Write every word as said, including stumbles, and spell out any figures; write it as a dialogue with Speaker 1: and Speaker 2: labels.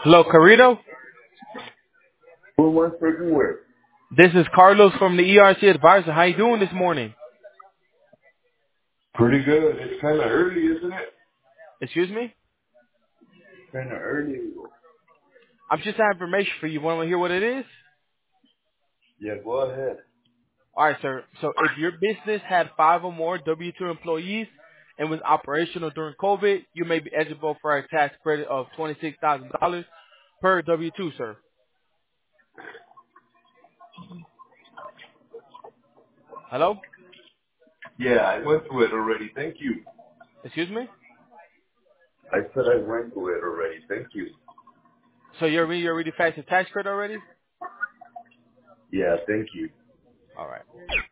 Speaker 1: Hello, Carrito.
Speaker 2: Who am I speaking with?
Speaker 1: This is Carlos from the E R C Advisor. How you doing this morning?
Speaker 2: Pretty good. It's kind of early, isn't it?
Speaker 1: Excuse me?
Speaker 2: Kind of early.
Speaker 1: I'm just having information for you. Want to hear what it is?
Speaker 2: Yeah, go ahead.
Speaker 1: All right, sir. So if your business had five or more W two employees and was operational during COVID, you may be eligible for a tax credit of twenty-six thousand dollars per W two, sir. Hello?
Speaker 2: Yeah, I went through it already. Thank you.
Speaker 1: Excuse me?
Speaker 2: I said I went through it already. Thank you.
Speaker 1: So you're already, you're already passed the tax credit already?
Speaker 2: Yeah, thank you.
Speaker 1: All right.